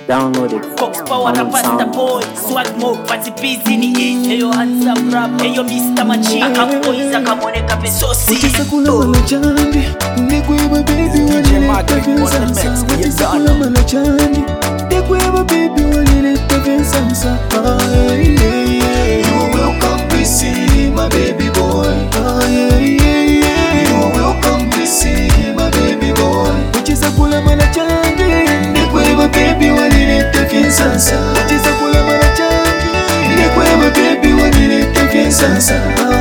Download it. Fox Power na Pasta Boy. Swag Mo, Pati Busy ni it. Eyo handsome rap, eyo Mr. Machi. Akapoiza kamone kape sosi. Watisa kula malachandi, nekweba baby walileta vinsansa. Watisa kula malachandi, nekweba baby walileta vinsansa. You are welcome to see my baby boy. You are welcome to see my baby boy. Watisa kula malachandi, nekweba baby walileta vinsansa. Watisa kula malachandi, nekweba baby walileta vinsansa.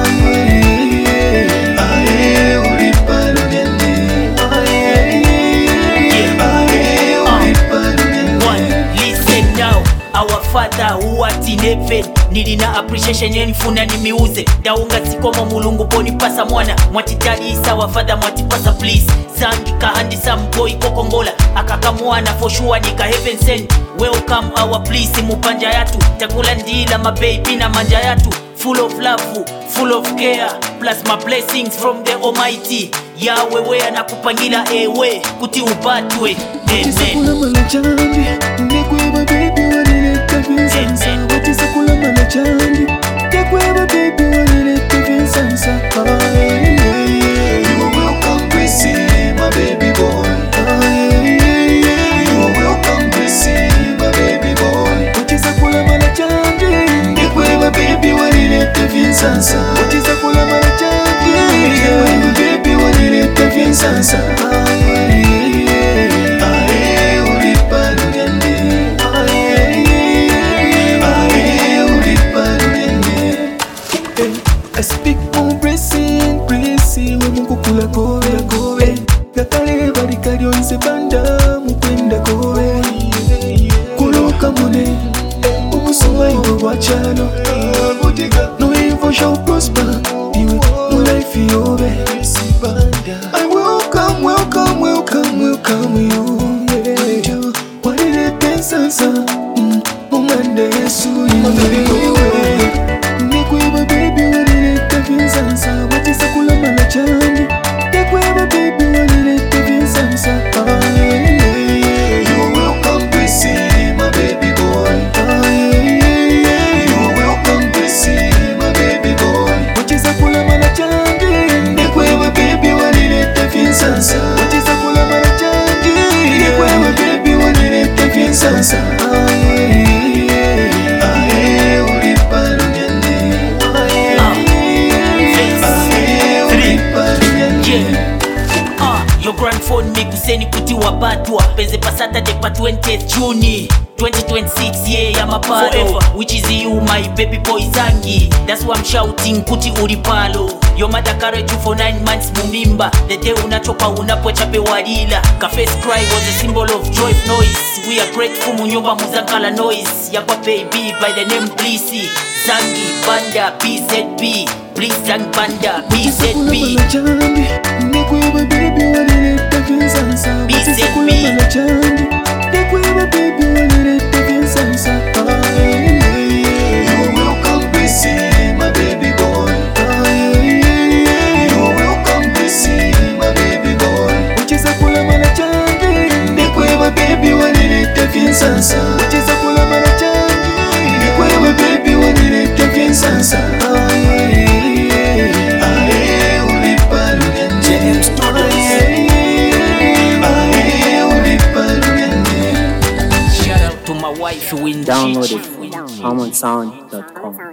Our Father who art in heaven, nilina appreciation yenifuna nimiuze. Daunga sikoma mulungu poni pasa mwana. Mwatitali isa wa Father mwatipasa please. Zangi kahandisa mboi kokongola. Akaka mwana for sure nika heaven sent. Welcome our please mupanja yatu. Takula ndila my baby na manja yatu. Full of love, full of care, plus my blessings from the Almighty. Yahweh we anakupangila ewe kuti upatwe. Watisakula malachandi, nekweba baby walileta vinsansa. Watisakula malachandi, nekweba baby walileta vinsansa. You are welcome to see my baby boy. You are welcome to see my baby boy. Watisakula malachandi, nekweba baby walileta vinsansa. Watisakula malachandi, nekweba baby walileta vinsansa. I speak on blessing, blessing. Mungu kula kowe. Gatale barikari onse banda mukwenda kowe. Kuloka mune, ubusuma iwe wachano. No evil shall prosper, iwe no life yobe. I welcome you. Walilete sansa, umande Yesu iwe. Nekweba baby walileta vinsansa. Watisakula malachandi, nekweba baby walileta vinsansa. You are welcome to see my baby boy. You are welcome to see my baby boy. Watisakula malachandi, nekweba baby walileta vinsansa. Watisakula malachandi, nekweba baby walileta vinsansa. Your grandphone me kuseni kuti wabatwa. Penze pa Saturday pa 20th June 2026 yeah ya mapalo forever, which is you my baby boy Zangi. That's why I'm shouting kuti uripalo. Your mother carried you for 9 months mumimba. The day unachoka unapocha pe walila. Ka face cry was a symbol of joy noise. We are grateful munyumba muzankala noise. Yakwa baby by the name Blissy Zangi Banda BZB. Please Zangi Banda BZB. Nekweba baby walileta vinsansa. Watisakula malachandi, nekweba baby walileta vinsansa. You are welcome to see my baby boy. You are welcome to see my baby boy. Watisakula malachandi, nekweba baby walileta vinsansa. Watisakula malachandi, nekweba baby walileta vinsansa. Shout out to my wife Winji. Download it. CommonSound.com.